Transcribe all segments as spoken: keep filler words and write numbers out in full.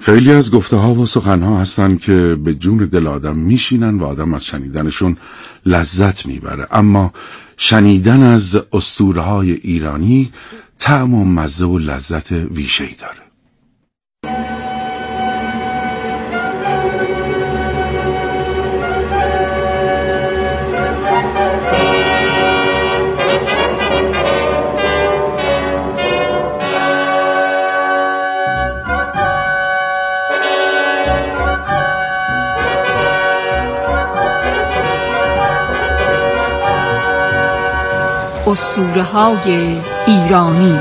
خیلی از گفته ها و سخن ها هستن که به جون دل آدم میشینن و آدم از شنیدنشون لذت میبره، اما شنیدن از اسطوره های ایرانی طعم و مزه و لذت ویژه‌ای داره. اسطوره‌های ایرانی.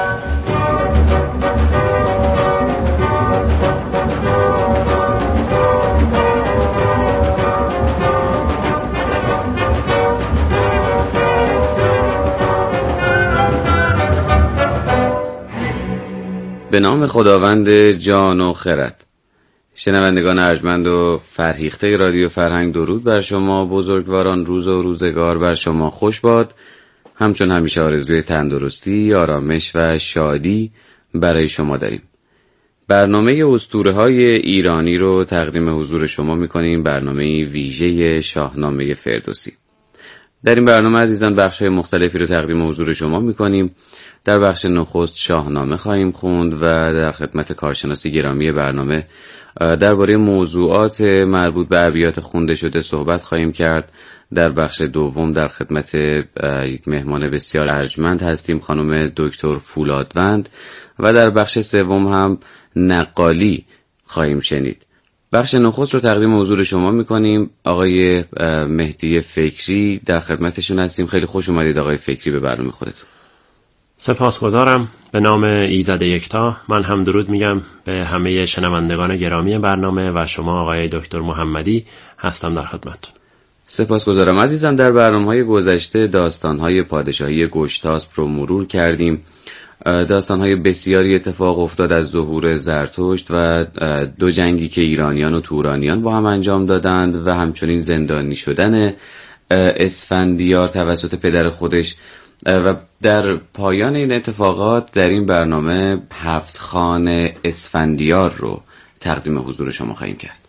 به نام خداوند جان و خرد. شنوندگان ارجمند و فرهیخته رادیو فرهنگ، درود بر شما بزرگواران. روز و روزگار بر شما خوش باد. همچون همیشه آرزوی تندرستی، آرامش و شادی برای شما داریم. برنامه اسطوره‌های ایرانی رو تقدیم حضور شما می‌کنیم، برنامه ویژه شاهنامه فردوسی. در این برنامه عزیزان بخش‌های مختلفی رو تقدیم حضور شما می‌کنیم. در بخش نخست شاهنامه خواهیم خوند و در خدمت کارشناس گرامی برنامه درباره موضوعات مربوط به ابیات خونده شده صحبت خواهیم کرد. در بخش دوم در خدمت یک مهمان بسیار ارجمند هستیم، خانم دکتر فولادوند، و در بخش سوم هم نقالی خواهیم شنید. بخش نخست رو تقدیم حضور شما میکنیم. آقای مهدی فکری در خدمتشون هستیم. خیلی خوش اومدید آقای فکری به برنامه خودتون. سپاسگزارم. به نام ایزد یکتا من هم درود میگم به همه شنوندگان گرامی برنامه و شما آقای دکتر محمدی. هستم در خدمتتون. سپاسگزارم. عزیزم، در برنامه‌های گذشته داستان‌های پادشاهی گشتاسپ رو مرور کردیم. داستان‌های بسیاری اتفاق افتاد از ظهور زرتشت و دو جنگی که ایرانیان و تورانیان با هم انجام دادند و همچنین زندانی شدن اسفندیار توسط پدر خودش. و در پایان این اتفاقات در این برنامه هفت خان اسفندیار رو تقدیم حضور شما خواهیم کرد.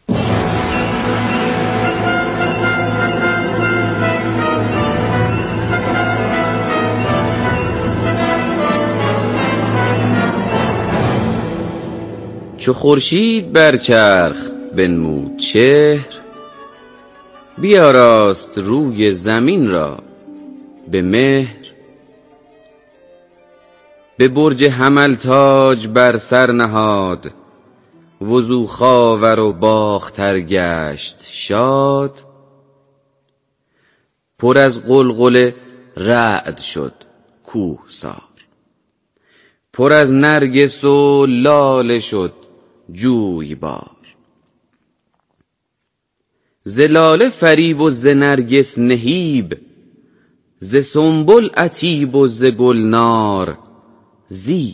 چو خورشید بر چرخ بنمود چهر، بیاراست روی زمین را به مهر. به برج حمل تاج بر سر نهاد، وزو خاور و باختر گشت شاد. پر از غلغله رعد شد کوهسار، پر از نرگس و لاله شد جویبار. ز لاله فریب و ز نرگس نهیب، ز سنبل عتیب و ز گلنار زیب.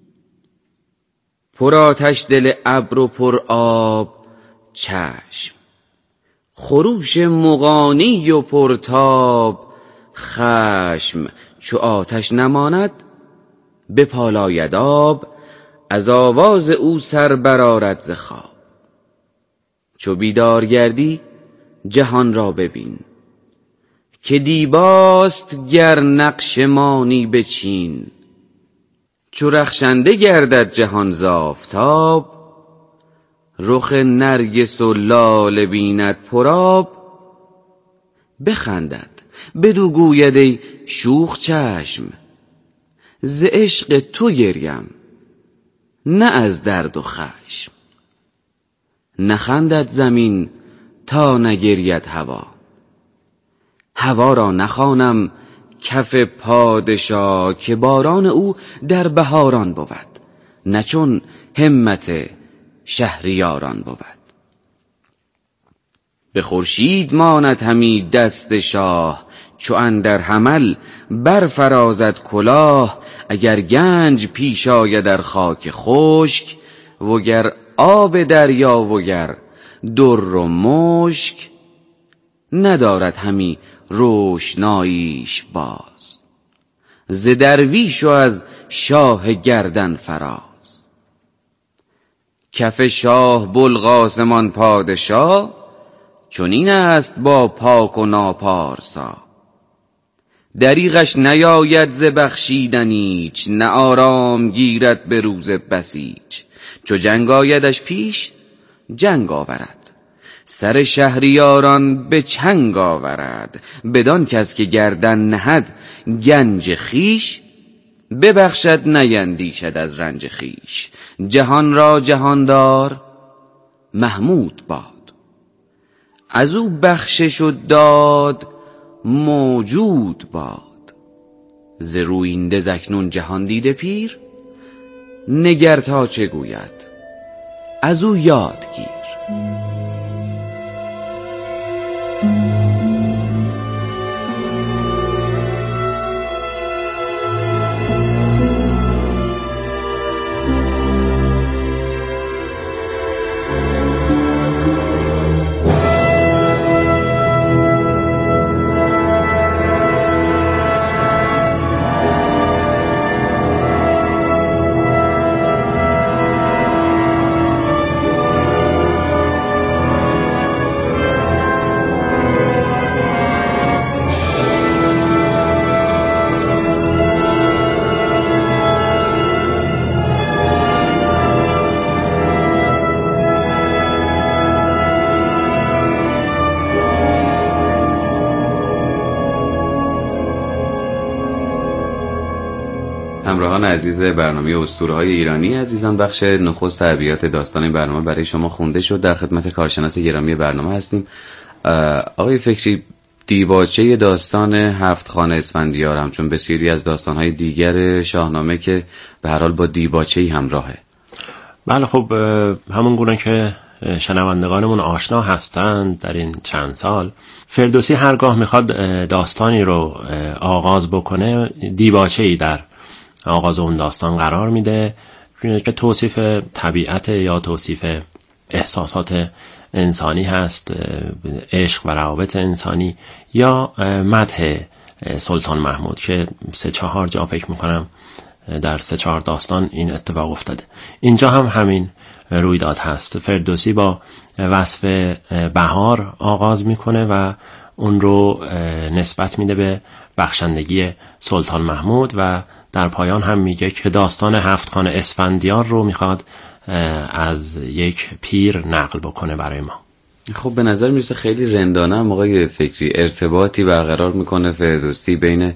پر آتش دل ابر و پر آب چشم، خروش مغانی و پر تاب خشم. چو آتش نماند بپالاید آب، از آواز او سر برآرد ز خواب. چو بیدار گردی جهان را ببین، که دیباست گر نقش مانی بچین. چو رخشنده گردد جهان ز آفتاب، رخ نرگس و لاله بیند پرآب. بخندد بدو گوید ای شوخ چشم، ز عشق تو گریم نه از درد و خشم. نخندد زمین تا نگرید هوا، هوا را نخوانم کف پادشاه. که باران او در بهاران بود، نه چون همت شهریاران بود. به خورشید ماند همی دست شاه، چو اندر حمل برفرازد کلاه. اگر گنج پیش آید در خاک خشک، وگر آب دریا وگر در و مشک. ندارد همی روشناییش باز، ز درویش و از شاه گردن فراز. کف شاه بوالقاسمان پادشاه، چنین است با پاک و ناپارسا. دریغش نیاید ز بخشیدن ایچ، نه آرام گیرد به روز بسیچ. چو جنگ آیدش پیش جنگ آورد، سر شهریاران به چنگ آورد. بدان کس که گردن نهد گنج خیش، ببخشد نیندیشد از رنج خیش. جهان را جهاندار محمود باد، از او بخشش و داد موجود باد. ز رویینده ز اکنون جهان دیده پیر، نگر تا چه گوید از او یاد گیر. همراهان عزیز برنامه اسطوره‌های ایرانی عزیزم، بخش نخست ابیات داستان این برنامه برای شما خونده شد. در خدمت کارشناس گرامی برنامه هستیم. آقای فکری، دیباچه داستان هفت خان اسفندیار همچون بسیاری از داستان‌های دیگر شاهنامه که به هر حال با دیباچه‌ای همراهه. بله، خب همون گونه که شنوندگانمون آشنا هستند در این چند سال، فردوسی هرگاه میخواد داستانی رو آغاز بکنه دیباچه‌ای در آغاز اون داستان قرار میده که توصیف طبیعت یا توصیف احساسات انسانی هست، عشق و روابط انسانی، یا مدح سلطان محمود که سه چهار جا فکر میکنم در سه چهار داستان این اتفاق افتاده. اینجا هم همین رویداد هست. فردوسی با وصف بهار آغاز میکنه و اون رو نسبت میده به بخشندگی سلطان محمود و در پایان هم میگه که داستان هفت خان اسفندیار رو میخواد از یک پیر نقل بکنه برای ما. خب به نظر میرسه خیلی رندانه هم آقای فکری ارتباطی برقرار میکنه فردوسی بین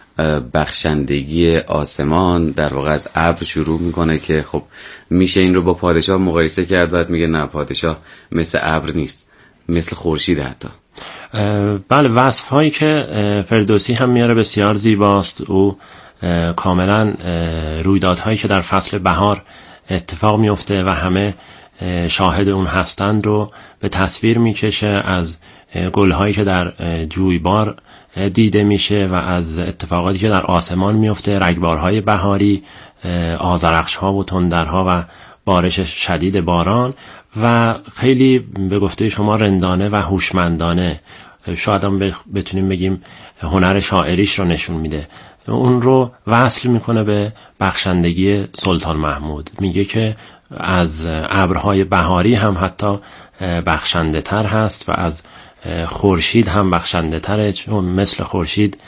بخشندگی آسمان، در واقع از ابر شروع میکنه که خب میشه این رو با پادشاه مقایسه کرد، بعد میگه نه پادشاه مثل ابر نیست، مثل خورشید حتی. بله، وصف هایی که فردوسی هم میاره بسیار زیباست. او کاملا رویدادهایی که در فصل بهار اتفاق میفته و همه شاهد اون هستند رو به تصویر میکشه، از گلهایی که در جویبار دیده میشه و از اتفاقاتی که در آسمان میفته، رگبارهای بهاری، آذرخش‌ها و تندرها و بارش شدید باران، و خیلی به گفته شما رندانه و هوشمندانه، شاید هم بتونیم بگیم هنر شاعریش رو نشون میده. اون رو وصل میکنه به بخشندگی سلطان محمود. میگه که از ابرهای بهاری هم حتی بخشنده تر هست و از خورشید هم بخشنده تره، چون مثل خورشید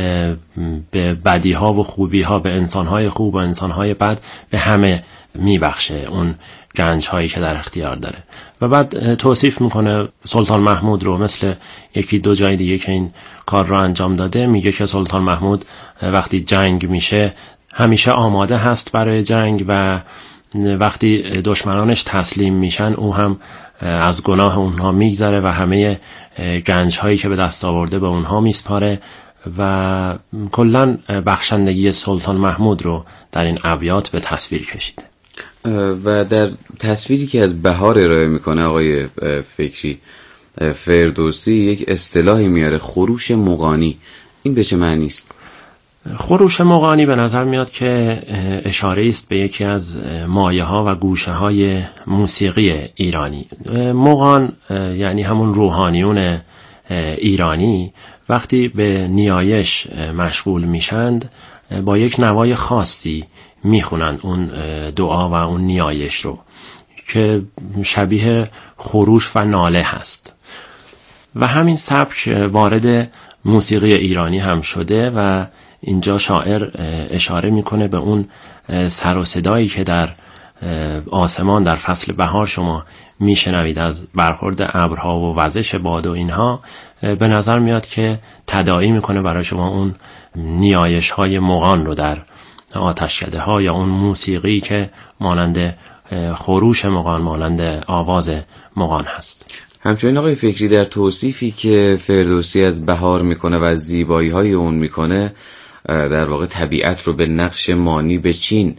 به بدی ها و خوبی ها، به انسان های خوب و انسان های بد، به همه میبخشه اون گنج هایی که در اختیار داره. و بعد توصیف میکنه سلطان محمود رو مثل یکی دو جای دیگه که این کار رو انجام داده. میگه که سلطان محمود وقتی جنگ میشه همیشه آماده هست برای جنگ و وقتی دشمنانش تسلیم میشن او هم از گناه اونها میگذره و همه گنج هایی که به دست آورده به اونها میسپاره و کلن بخشندگی سلطان محمود رو در این ابیات به تصویر کشیده. و در تصویری که از بهار ارائه میکنه آقای فکری، فردوسی یک اصطلاحی میاره، خروش مغانی. این به چه معنی است؟ خروش مغانی به نظر میاد که اشاره است به یکی از مایه ها و گوشه های موسیقی ایرانی. مغان یعنی همون روحانیون ایرانی وقتی به نیایش مشغول میشند با یک نوای خاصی میخونن اون دعا و اون نیایش رو که شبیه خروش و ناله هست و همین سبک وارد موسیقی ایرانی هم شده و اینجا شاعر اشاره میکنه به اون سر و صدایی که در آسمان در فصل بهار شما میشنوید از برخورد ابرها و وزش باد و اینها، به نظر میاد که تداعی میکنه برای شما اون نیایش های مغان رو در آتشکده ها یا اون موسیقی که مانند خروش مغان، مانند آواز مغان هست. همچنین آقای فکری در توصیفی که فردوسی از بهار میکنه و از زیبایی های اون میکنه، در واقع طبیعت رو به نقش مانی به چین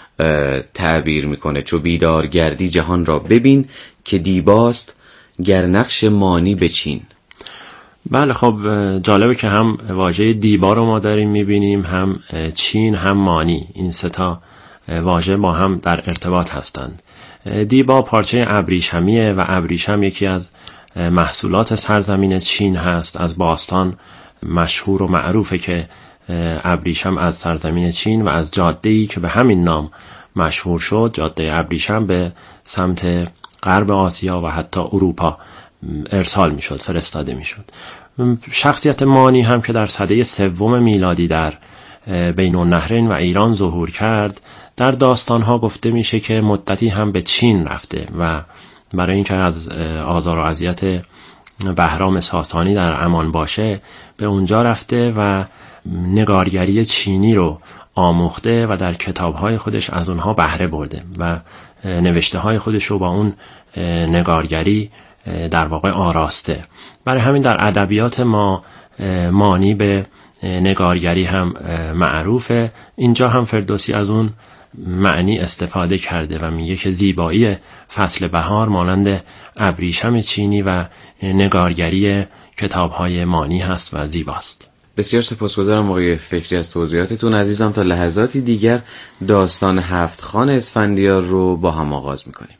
تعبیر میکنه. چو بیدار گردی جهان را ببین که دیباست گر نقش مانی به چین. بله خب جالبه که هم واژه دیبا رو ما داریم میبینیم، هم چین هم مانی، این سه تا واژه با هم در ارتباط هستند. دیبا پارچه ابریشمیه و ابریشم یکی از محصولات سرزمین چین هست. از باستان مشهور و معروفه که ابریشم از سرزمین چین و از جاده‌ای که به همین نام مشهور شد، جاده ابریشم، به سمت غرب آسیا و حتی اروپا ارسال میشد، فرستاده میشد. شخصیت مانی هم که در سده سوم میلادی در بین النهرین و ایران ظهور کرد، در داستانها گفته میشه که مدتی هم به چین رفته و برای اینکه از آزار و اذیت بهرام ساسانی در امان باشه به اونجا رفته و نگارگری چینی رو آموخته و در کتابهای خودش از اونها بهره برده و نوشته های خودش رو با اون نگارگری در واقع آراسته. برای همین در ادبیات ما مانی به نگارگری هم معروفه. اینجا هم فردوسی از اون معنی استفاده کرده و میگه که زیبایی فصل بهار مانند ابریشم چینی و نگارگری کتاب‌های مانی هست و زیباست. بسیار سپاسگزارم آقای فکری از توضیحاتتون. عزیزم تا لحظاتی دیگر داستان هفت خان اسفندیار رو با هم آغاز میکنیم.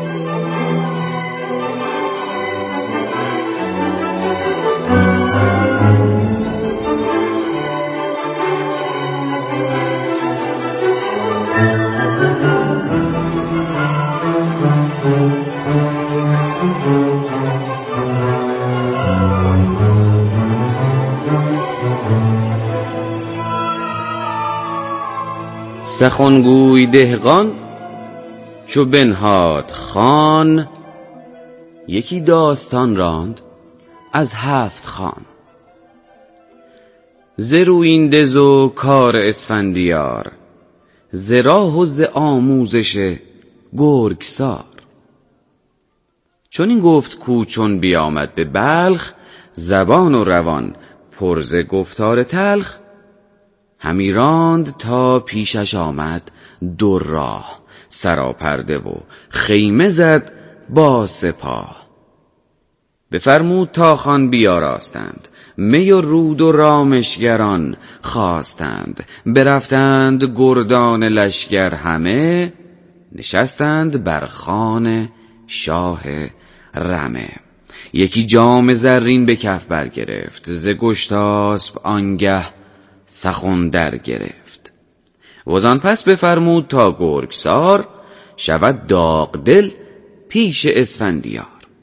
سخنگوی دهقان چو بنهاد خان، یکی داستان راند از هفت خان. ز رویندز و کار اسفندیار، ز راه و ز آموزش گرگسار. چون این گفت کو چون بیامد به بلخ، زبان و روان پر ز گفتار تلخ. همی راند تا پیشش آمد دو راه، سراپرده و خیمه زد با سپاه. بفرمود تا خان بیاراستند، می و رود و رامشگران خواستند. برفتند گردان لشگر همه، نشستند بر خوان شاه رمه. یکی جام زرین به کف برگرفت، ز گشتاسپ آنگه سخن در گرفت. وزان پس بفرمود تا گرگسار، شود داغ دل پیش اسفندیار.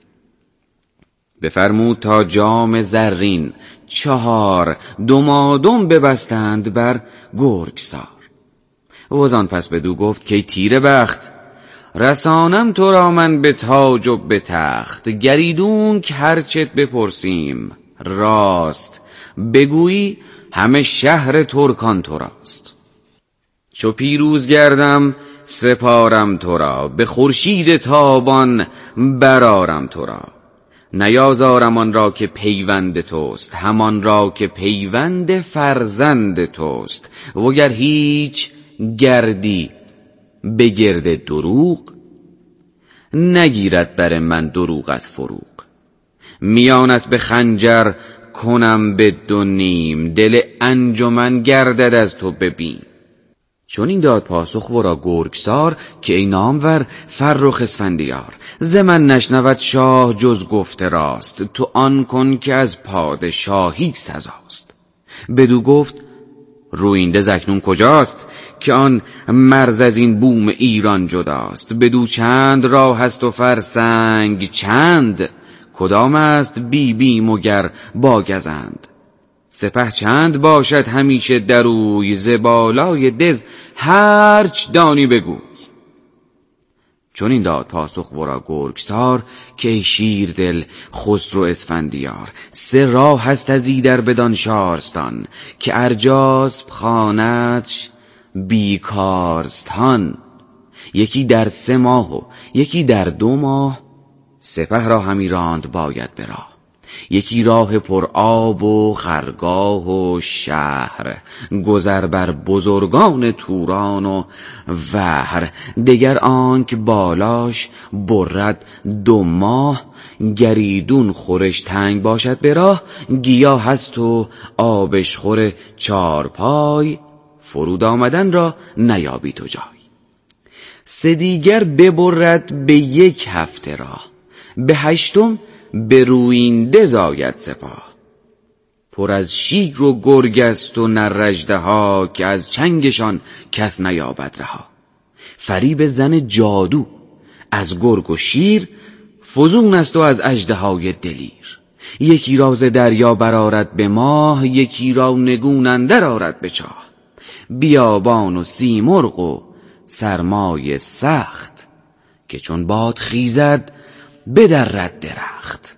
بفرمود تا جام زرین چهار، دمادم ببستند بر گرگسار. وزان پس بدو گفت که تیره بخت، رسانم تو را من به تاج و به تخت. گریدون که هرچت بپرسیم راست، بگویی همه شهر ترکان تو راست. چو پیروز گردم سپارم تو را، به خورشید تابان برارم تو را. نیازارم آن را که پیوند توست، همان را که پیوند فرزند توست. وگر هیچ گردی به گرد دروغ، نگیرد بر من دروغت فروغ. میانت به خنجر کنم به دو نیم، دل انجمن گردد از تو ببین. چون این داد پاسخ ورا گرگسار، که ای نامور فرخ اسفندیار. ز من نشنود شاه جز گفته راست، تو آن کن که از پادشاهی سزاست. بدو گفت رویندز اکنون کجاست، که آن مرز از این بوم ایران جداست. بدو چند راه است و فرسنگ چند، کدام است بی بیم و گر باگزند. سپه چند باشد همیشه دروی، ز بالای دژ هرچ دانی بگوی. چون این داد پاسخ ورا گرگسار، که ای شیردل خسرو اسفندیار. سه راه هست از ایدر بدان شارستان، که ارجاسپ خواندش بیکارستان. یکی در سه ماه و یکی در دو ماه، سپه را همی راند باید به راه. یکی راه پر آب و خرگاه و شهر، گذر بر بزرگان توران و وهر. دگر آنک بالاش برد دو ماه، گریدون خورش تنگ باشد به راه. گیاه هست و آبش خور چار پای، فرود آمدن را نیابی تو جای. سه دیگر ببرد به یک هفته راه، به هشتم به روینده زاید سپاه. پر از شیر و گرگ است و نر اژدها، که از چنگشان کس نیابد رها. فریب زن جادو از گرگ و شیر، فزون است و از اژدهای دلیر. یکی را ز دریا برآرد به ماه، یکی را نگون اندر آرد به چاه. بیابان و سیمرغ و سرمای سخت، که چون باد خیزد بدرد درخت.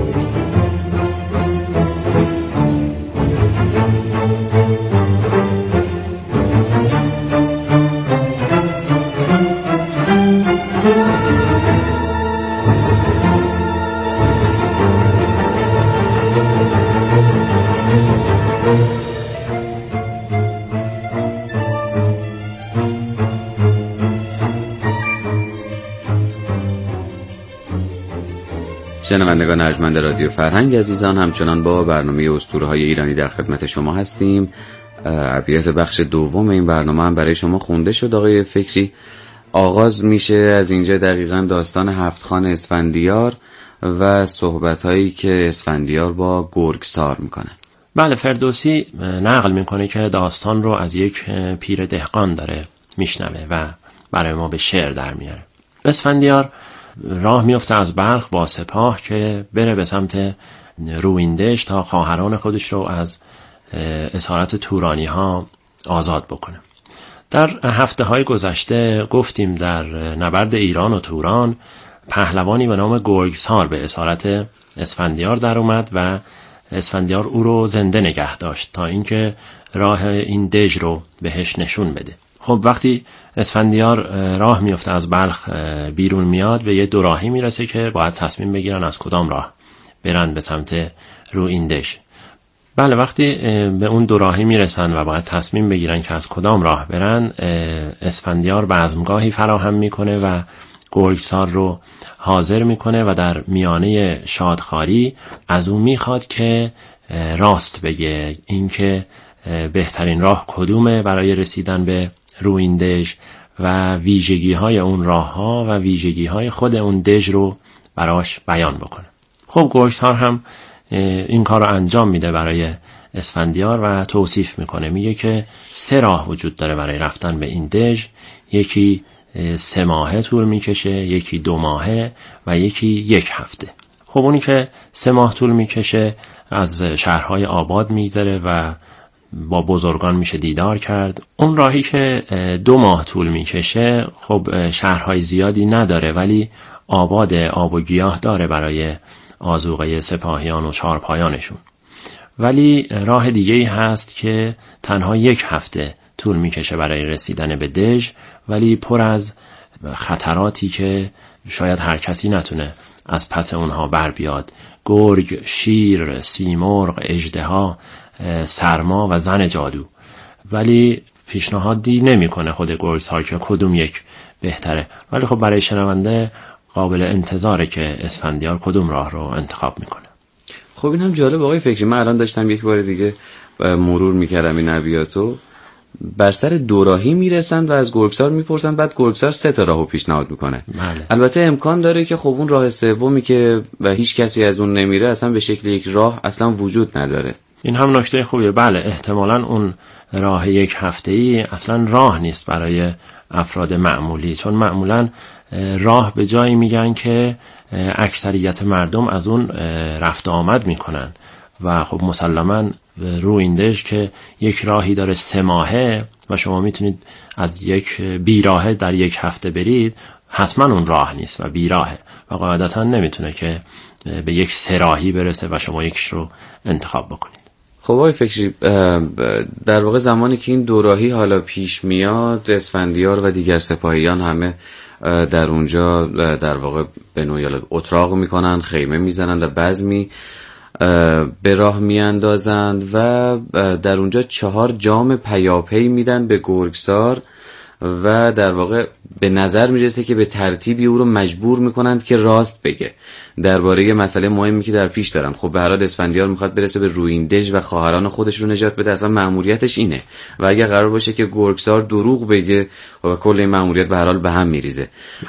شنوندگان ارجمند رادیو فرهنگ عزیزان، همچنان با برنامه اسطوره‌های ایرانی در خدمت شما هستیم. ابیات بخش دوم این برنامه هم برای شما خونده شد آقای فکری. آغاز میشه از اینجا دقیقاً داستان هفت خان اسفندیار و صحبت‌هایی که اسفندیار با گرگسار میکنه. بله، فردوسی نقل میکنه که داستان رو از یک پیر دهقان داره میشنوه و برای ما به شعر در میاره. اسفندیار راه میفته از بلخ با سپاه که بره به سمت رویندش تا خواهران خودش رو از اسارت تورانی ها آزاد بکنه. در هفته های گذشته گفتیم در نبرد ایران و توران پهلوانی به نام گرگسار به اسارت اسفندیار در اومد و اسفندیار او رو زنده نگه داشت تا اینکه راه این دژ رو بهش نشون بده. خب وقتی اسفندیار راه میفته از بلخ بیرون میاد، به یه دوراهی میرسه که باید تصمیم بگیرن از کدام راه برن به سمت رویندش. بله، وقتی به اون دوراهی میرسن و باید تصمیم بگیرن که از کدام راه برن، اسفندیار بزمگاهی فراهم میکنه و گرگسار رو حاضر میکنه و در میانه شادخواری از اون میخواد که راست بگه، اینکه بهترین راه کدومه برای رسیدن به رویندژ و ویژگی های اون راه ها و ویژگی های خود اون دژ رو براش بیان بکنه. خب گرگسار هم این کار رو انجام میده برای اسفندیار و توصیف میکنه. میگه که سه راه وجود داره برای رفتن به این دژ. یکی سه ماهه طول میکشه، یکی دو ماهه و یکی یک هفته. خب اونی که سه ماه طول میکشه از شهرهای آباد میگذره و با بزرگان میشه دیدار کرد. اون راهی که دو ماه طول میکشه خب شهرهای زیادی نداره ولی آباد آب و گیاه داره برای آذوقه سپاهیان و چارپایانشون. ولی راه دیگه‌ای هست که تنها یک هفته طول میکشه برای رسیدن به دژ، ولی پر از خطراتی که شاید هر کسی نتونه از پس اونها بر بیاد. گرگ، شیر، سیمرغ، اژدها، سرما و زن جادو. ولی پیشنهادی نمیکنه خود گرگسار که کدوم یک بهتره، ولی خب برای شنونده قابل انتظاره که اسفندیار کدوم راه رو انتخاب میکنه. خب این هم جالب آقای فکری. من الان داشتم یک بار دیگه مرور میکردم این ابیاتو. بر سر دوراهی میرسن و از گرگسار میپرسن، بعد گرگسار سه تا راهو پیشنهاد میکنه. بله. البته امکان داره که خب اون راه سومی که و هیچ کسی از اون نمیره اصلا به شکل یک راه اصلا وجود نداره. این هم نکته خوبیه. بله احتمالاً اون راه یک هفته‌ای اصلا راه نیست برای افراد معمولی، چون معمولاً راه به جایی میگن که اکثریت مردم از اون رفت آمد میکنن و خب مسلماً رویندژ که یک راهی داره سه ماهه و شما میتونید از یک بیراهه در یک هفته برید، حتما اون راه نیست و بیراهه و قاعدتا نمیتونه که به یک سه راهی برسه و شما یکش رو انتخاب بکنید. خب آقای فکری، در واقع زمانی که این دوراهی حالا پیش میاد، اسفندیار و دیگر سپاهیان همه در اونجا در واقع به نوعی اتراق میکنن، خیمه میزنن و بزمی به راه میاندازند و در اونجا چهار جام پیاپی میدن به گرگسار و در واقع به نظر میرسه که به ترتیبی او رو مجبور میکنند که راست بگه درباره مسئله مهمی که در پیش دارن. خب به هر حال اسفندیار میخواد برسه به رویندژ و خواهران خودش رو نجات بده، اصلا مأموریتش اینه و اگر قرار باشه که گرگسار دروغ بگه و کل این مأموریت به هر حال به هم میریزه.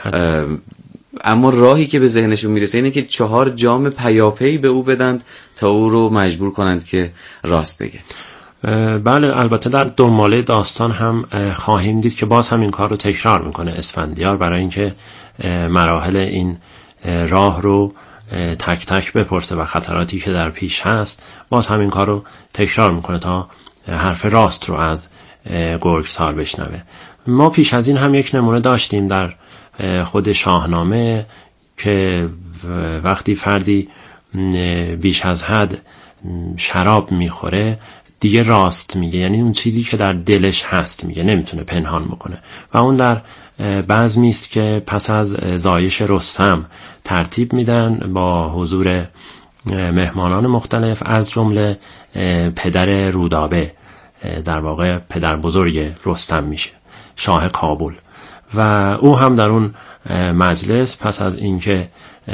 اما راهی که به ذهنشون میرسه اینه که چهار جام پیاپی به او بدند تا او رو مجبور کنند که راست بگه. بله، البته در دنباله داستان هم خواهیم دید که باز هم این کار رو تکرار میکنه اسفندیار برای اینکه مراحل این راه رو تک تک بپرسه و خطراتی که در پیش هست، باز هم این کار رو تکرار میکنه تا حرف راست رو از گرگسار بشنوه. ما پیش از این هم یک نمونه داشتیم در خود شاهنامه که وقتی فردی بیش از حد شراب میخوره دیگه راست میگه، یعنی اون چیزی که در دلش هست میگه، نمیتونه پنهان بکنه و اون در بزمی است که پس از زایش رستم ترتیب میدن با حضور مهمانان مختلف از جمله پدر رودابه، در واقع پدر بزرگ رستم میشه، شاه کابل، و او هم در اون مجلس پس از اینکه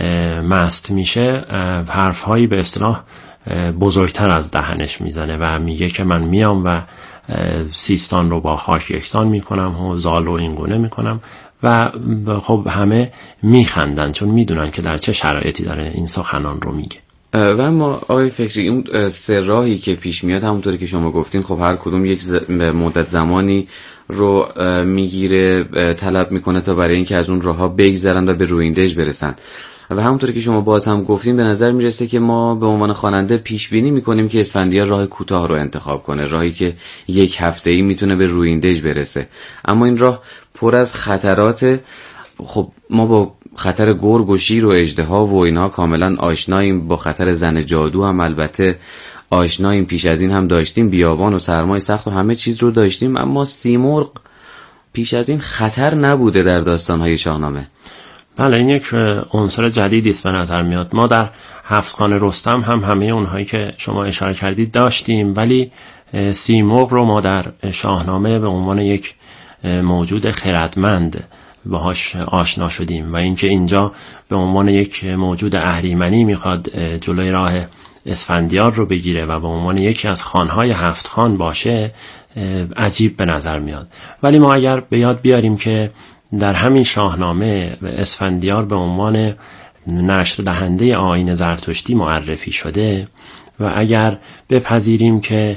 مست میشه حرفهایی به اصطلاح بزرگتر از دهنش میزنه و میگه که من میام و سیستان رو با خاک یکسان میکنم و زال رو این گونه میکنم و خب همه میخندن چون میدونن که در چه شرایطی داره این سخنان رو میگه. و اما آقای فکری اون سه راهی که پیش میاد همونطوری که شما گفتین خب هر کدوم یک مدت زمانی رو میگیره، طلب میکنه تا برای اینکه از اون راهها بگذرن و به رویندژ برسن و همونطوری که شما باز هم گفتین به نظر میرسه که ما به عنوان خواننده پیش بینی میکنیم که اسفندیار راه کوتاه رو انتخاب کنه، راهی که یک هفته‌ای میتونه به رویندژ برسه، اما این راه پر از خطرات. خب ما با خطر گرگ و شیر و اژدها و اینها کاملا آشناییم، با خطر زن جادو هم البته آشناییم، پیش از این هم داشتیم، بیابان و سرمای سخت و همه چیز رو داشتیم، اما سیمرغ پیش از این خطر نبوده در داستان‌های شاهنامه. بله، این یک عنصر جدیدی است به نظر میاد. ما در هفت‌خوان رستم هم همه اونهایی که شما اشاره کردید داشتیم، ولی سیمرغ رو ما در شاهنامه به عنوان یک موجود خردمند باهاش آشنا شدیم و اینکه اینجا به عنوان یک موجود اهریمنی میخواد جلوی راه اسفندیار رو بگیره و به عنوان یکی از خانهای هفت خان باشه عجیب به نظر میاد. ولی ما اگر به یاد بیاریم که در همین شاهنامه اسفندیار به عنوان نشر دهنده آیین زرتشتی معرفی شده و اگر بپذیریم که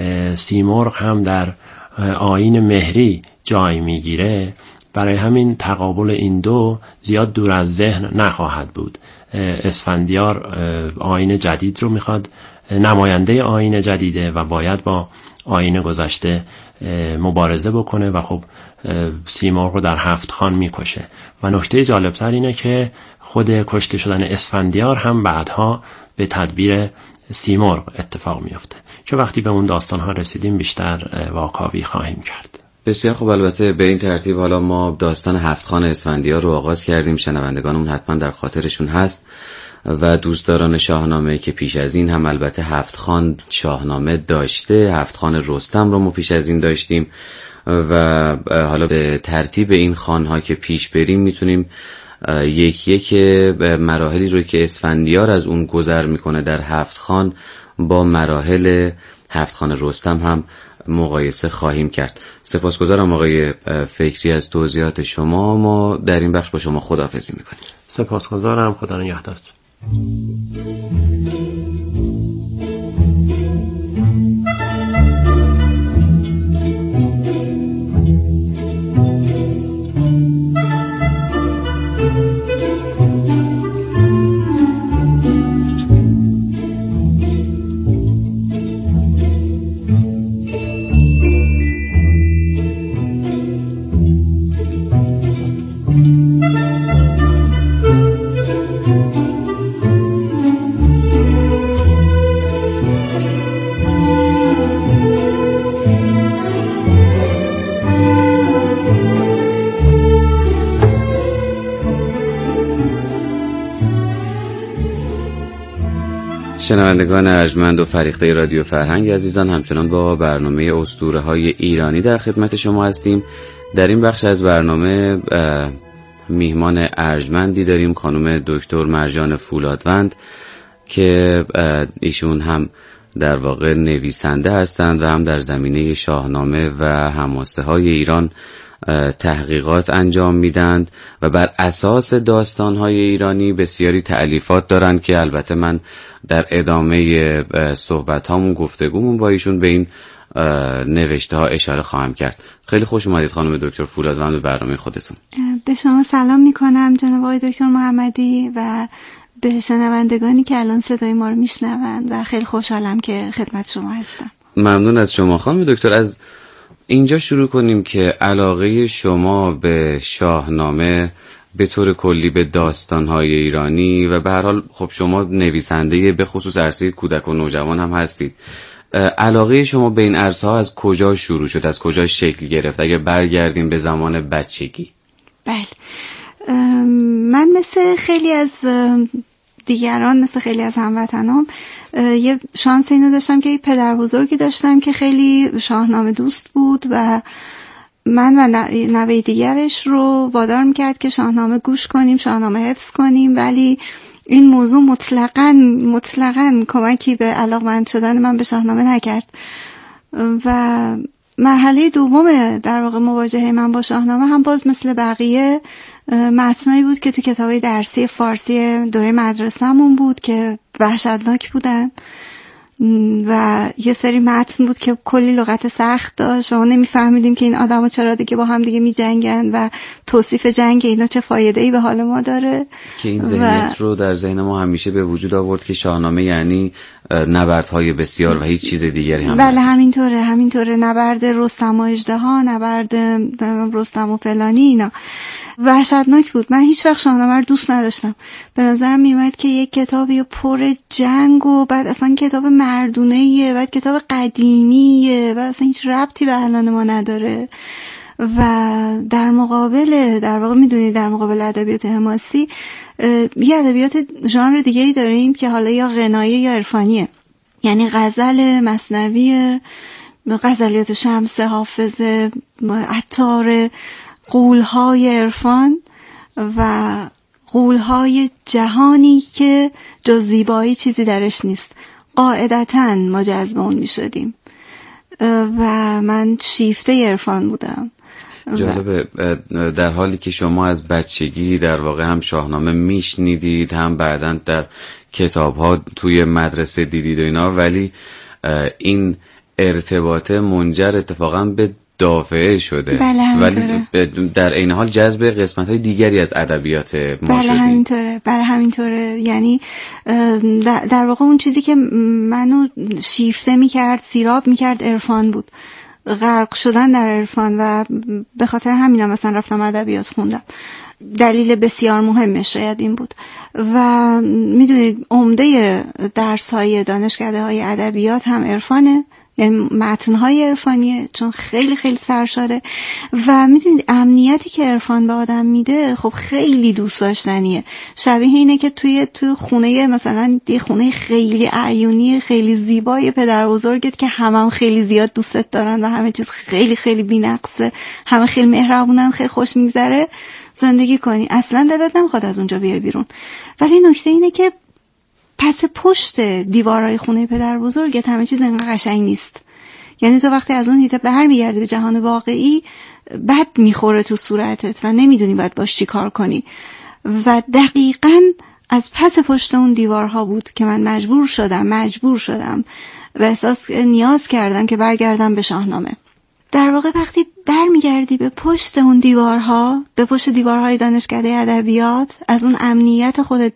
سیمرغ هم در آیین مهری جای میگیره، برای همین تقابل این دو زیاد دور از ذهن نخواهد بود. اسفندیار آیین جدید رو میخواد، نماینده آیین جدیده و باید با آیین گذشته مبارزه بکنه و خب سیمرغ رو در هفت خان میکشه. و نکته جالبتر اینه که خود کشته شدن اسفندیار هم بعدها به تدبیر سیمرغ اتفاق میفته که وقتی به اون داستان ها رسیدیم بیشتر واکاوی خواهیم کرد. بسیار خوب. البته به این ترتیب حالا ما داستان هفت خان اسفندیار رو آغاز کردیم، شنوندگانمون حتما در خاطرشون هست و دوستداران شاهنامه که پیش از این هم البته هفت خان شاهنامه داشته، هفت خان رستم رو ما پیش از این داشتیم و حالا به ترتیب این خانها که پیش بریم میتونیم یک یک مراحلی رو که اسفندیار از اون گذر میکنه در هفت خان با مراحل هفت خان رستم هم مقایسه خواهیم کرد. سپاسگزارم آقای فکری از توضیحات شما. ما در این بخش با شما خداحافظی میکنیم. سپاسگزارم. خدا نگهدارت. شنوندگان ارجمند و فریخته رادیو فرهنگ عزیزان، همچنان با برنامه اسطوره های ایرانی در خدمت شما هستیم. در این بخش از برنامه میهمان ارجمندی داریم، خانم دکتر مرجان فولادوند که ایشون هم در واقع نویسنده هستند و هم در زمینه شاهنامه و حماسه های ایران تحقیقات انجام میدند و بر اساس داستان‌های ایرانی بسیاری تألیفات دارند که البته من در ادامه صحبت‌هامون گفتگومون با ایشون به این نوشته‌ها اشاره خواهم کرد. خیلی خوش اومدید خانم دکتر فولادوند به برنامه خودتون. به شما سلام میکنم جناب آقای دکتر محمدی و به شنوندگانی که الان صدای ما رو میشنوند و خیلی خوشحالم که خدمت شما هستم. ممنون از شما خانم دکتر. از اینجا شروع کنیم که علاقه شما به شاهنامه به طور کلی، به داستان‌های ایرانی و به هر حال خب شما نویسنده به خصوص عرصه کودک و نوجوان هم هستید، علاقه شما به این عرصه‌ها از کجا شروع شد، از کجا شکل گرفت؟ اگر برگردیم به زمان بچگی. بله، من مثل خیلی از دیگران، مثل خیلی از هموطنام، یه شانس اینو داشتم که یه پدر بزرگی داشتم که خیلی شاهنامه دوست بود و من و نوه دیگرش رو وادار میکرد که شاهنامه گوش کنیم، شاهنامه حفظ کنیم، ولی این موضوع مطلقاً مطلقاً کمکی به علاقمند شدن من به شاهنامه نکرد. و مرحله دوم در واقع مواجهه من با شاهنامه هم باز مثل بقیه متنایی بود که تو کتابای درسی فارسی دوره مدرسه‌مون بود که وحشتناک بودن و یه سری متن بود که کلی لغت سخت داشت و ما نمیفهمیدیم که این آدما چرا دیگه با هم دیگه میجنگن و توصیف جنگ اینا چه فایده‌ای به حال ما داره، که این ذهنیت و... رو در ذهن ما همیشه به وجود آورد که شاهنامه یعنی نبردهای بسیار و هیچ چیز دیگری هم. بله همینطوره، همینطوره، نبرد رستم و اژدها، نبرد رستم و فلانی، اینا وحشتناک بود. من هیچ وقت شاهنامه رو دوست نداشتم. به نظرم میومد که یک کتابی پر جنگ و بعد اصلا کتاب مردونه‌ایه، بعد کتاب قدیمیه و اصلا هیچ ربطی به الان ما نداره. و در مقابل، در واقع میدونید در مقابل ادبیات حماسی یه ادبیات ژانر دیگه‌ای داریم که حالا یا غنایی یا عرفانیه، یعنی غزل، مثنوی، غزلیات شمس، حافظ، عطار، غول‌های عرفان و غول‌های جهانی که جز زیبایی چیزی درش نیست. قاعدتاً ما جذب اون می‌شدیم و من شیفته عرفان بودم. جالبه، در حالی که شما از بچگی در واقع هم شاهنامه میشنیدید، هم بعداً در کتاب‌ها توی مدرسه دیدید و اینا، ولی این ارتباط منجر اتفاقاً به دافعه شده. بله ولی در این حال جذب قسمت‌های دیگری از ادبیات ما بله شدید. همینطوره بله همینطوره یعنی در واقع اون چیزی که منو شیفته میکرد، سیراب میکرد، عرفان بود، غرق شدن در عرفان و به خاطر همینم مثلا رفتم ادبیات خوندم. دلیل بسیار مهمش شاید این بود. و میدونید عمده درس‌های دانشکده‌های ادبیات هم عرفانه، یعنی متن‌های عرفانیه، چون خیلی خیلی سرشاره. و میدونید امنیتی که عرفان به آدم میده خب خیلی دوست داشتنیه. شبیه اینه که توی توی خونه، مثلا یه خونه خیلی عیونی خیلی زیبای پدر بزرگت که همه هم خیلی زیاد دوستت دارن و همه چیز خیلی خیلی بی‌نقصه، همه خیلی مهربونن، خیلی خوش میگذره، زندگی کنی، اصلا دلت نمیخواد از اونجا بیای بیرون. ولی نکته اینه که پس پشت دیوارهای خونه پدر بزرگت همه چیز اینقدر قشنگ نیست. یعنی تو وقتی از اون دیده برمیگردی به جهان واقعی، بد میخوره تو صورتت و نمیدونی باید باش چی کار کنی. و دقیقاً از پس پشت اون دیوارها بود که من مجبور شدم مجبور شدم و احساس نیاز کردم که برگردم به شاهنامه. در واقع وقتی برمیگردی به پشت اون دیوارها، به پشت دیوارهای دانشکده ادبیات، از اون امنیت خودت